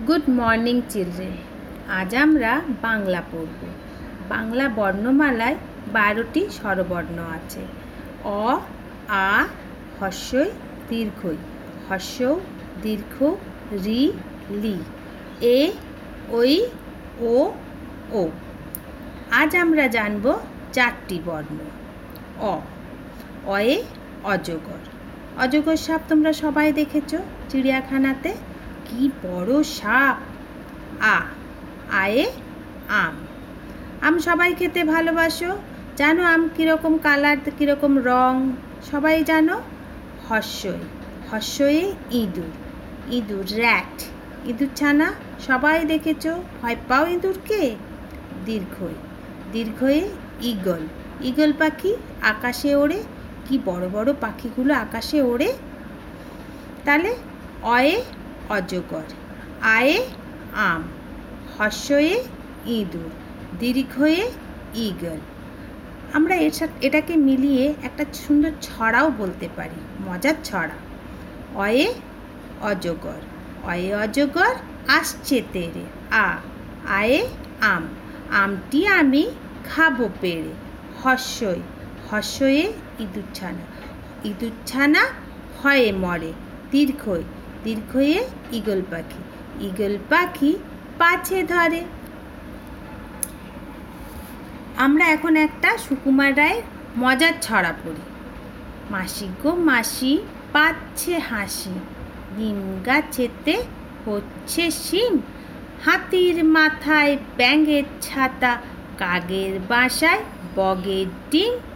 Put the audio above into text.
Good morning children. আজ আমরা বাংলা পড়ব। বাংলা বর্ণমালায় 12টি স্বরবর্ণ আছে। অ, আ, হ্রস্বই দীর্ঘই, হ্রস্ব দীর্ঘ, রি, লি, এ, ঐ, ও, ও। আজ আমরা জানব 4টি বর্ণ। অ, অয়ে অজগর। অজগর সাপ তোমরা সবাই দেখেছো চিড়িয়াখানাতে, কি বড় সাপ। আ, আয়ে আম। আম সবাই খেতে ভালোবাসো, জানো আম কীরকম কালার, কীরকম রং সবাই জানো। হ্রস্বই, হ্রস্বয়ে ইঁদুর, ইঁদুর র্যাট, ইঁদুর ছানা সবাই দেখেছো, ভয় পাও ইঁদুরকে। দীর্ঘই, দীর্ঘয়ে ঈগল, ঈগল পাখি আকাশে ওড়ে, কি বড় বড় পাখিগুলো আকাশে ওড়ে। তাহলে অয়ে অজগর, আয়ে আম, হ্রস্বয়ে ইঁদুর, দীর্ঘয়ে ঈগল। আমরা এটাকে মিলিয়ে একটা সুন্দর ছড়াও বলতে পারি, মজার ছড়া। অয়ে অজগর, অয়ে অজগর আসছে তেরে, আ, আয়ে আম, আমটি আমি খাবো পেড়ে। হ্রস্বই, হ্রস্বয়ে ইঁদুর ছানা, ইঁদুর ছানা ভয়ে মরে। দীর্ঘই, দীর্ঘয়ে ঈগল পাখি, ঈগল পাখি পাছে ধরে। আমরা এখন একটা সুকুমার রায়ের মজার ছড়া পড়ি। মাসি গো মাসি পাচ্ছে হাসি, নিম গাছেতে হচ্ছে শিম, হাতির মাথায় ব্যাঙের ছাতা, কাকের বাসায় বগের ডিম।